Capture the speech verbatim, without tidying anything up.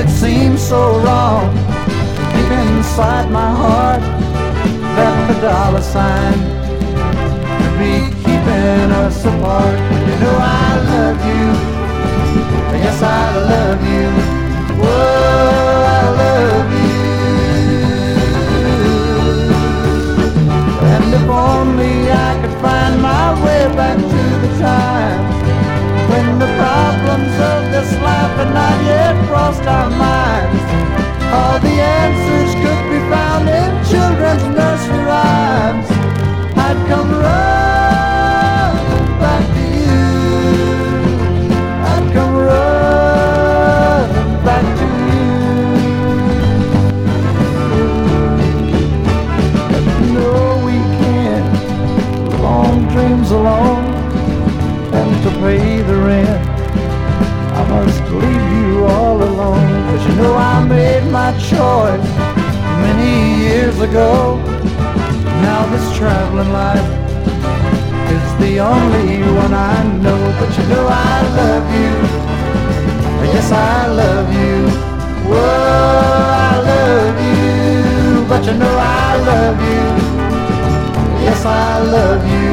it seems so wrong deep inside my heart that the dollar sign could be keeping us apart. You know I love you, yes I love you, whoa I love you. And if only I could find my way back to the time when the problems of this life had not yet crossed our minds. All the answers could be found in children's nursery rhymes. I'd come running back to you, I'd come running back to you. No, we can't, long dreams alone, and to pay the rent I must leave you all alone. Cause you know I made my choice many years ago. Now this traveling life is the only one I know. But you know I love you, yes I love you, whoa I love you. But you know I love you, yes I love you.